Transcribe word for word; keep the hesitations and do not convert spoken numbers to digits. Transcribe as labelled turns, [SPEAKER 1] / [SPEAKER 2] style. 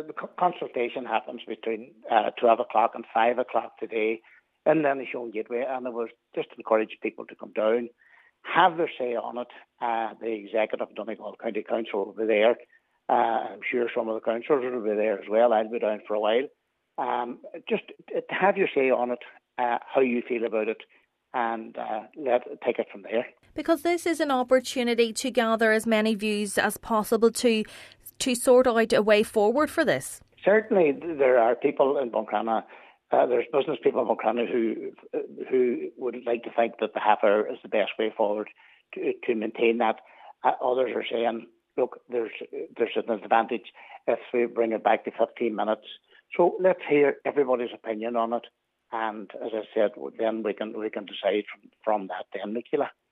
[SPEAKER 1] the consultation happens between uh, twelve o'clock and five o'clock today in Lenishone Gateway, and it was just to encourage people to come down, have their say on it. Uh, the executive of Donegal County Council will be there. Uh, I'm sure some of the councillors will be there as well. I'll be down for a while. Um, just to have your say on it, uh, how you feel about it, and uh, let take it from there.
[SPEAKER 2] Because this is an opportunity to gather as many views as possible to to sort out a way forward for this.
[SPEAKER 1] Certainly, there are people in Buncrana, uh, there's business people in Buncrana who who would like to think that the half hour is the best way forward to, to maintain that. Uh, others are saying, look, there's there's an advantage if we bring it back to fifteen minutes. So let's hear everybody's opinion on it, and as I said, then we can we can decide from, from that then, Nicola.